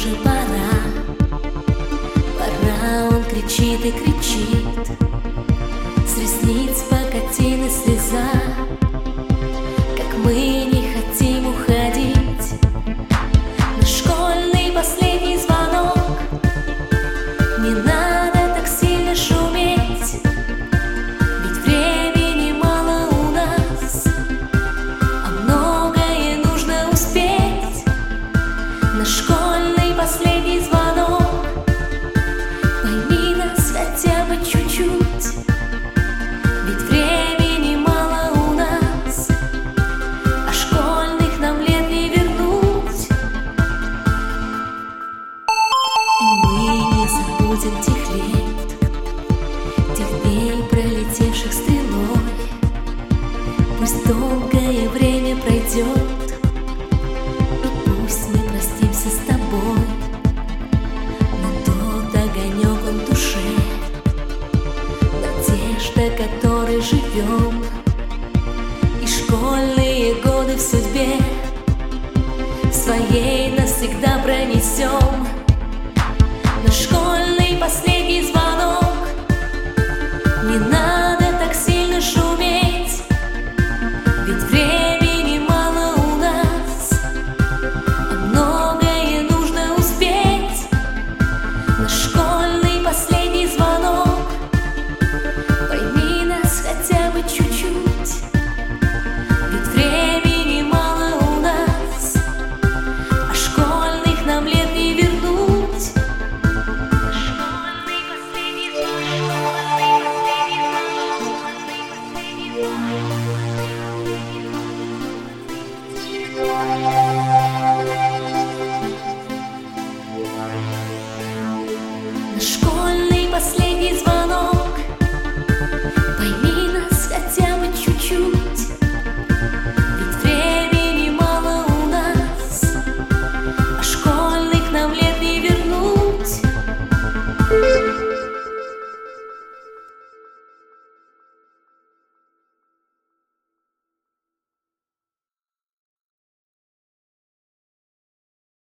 уже пора, пора, он кричит и кричит. С ресниц покатилась слеза, как мы не хотим уходить. На школьный последний звонок. Не надо так сильно шуметь, ведь времени мало у нас, а многое нужно успеть. На школьный последний звонок. Пойми нас хотя бы чуть-чуть, ведь времени мало у нас, а школьных нам лет не вернуть. И мы не забудем тех лет, тех дней, пролетевших стрелой. Пусть долгое время пройдет, и пусть мы простимся с тобой, но тот огонек он в душе, надежда, которой живем, и школьные годы в судьбе своей навсегда пронесем.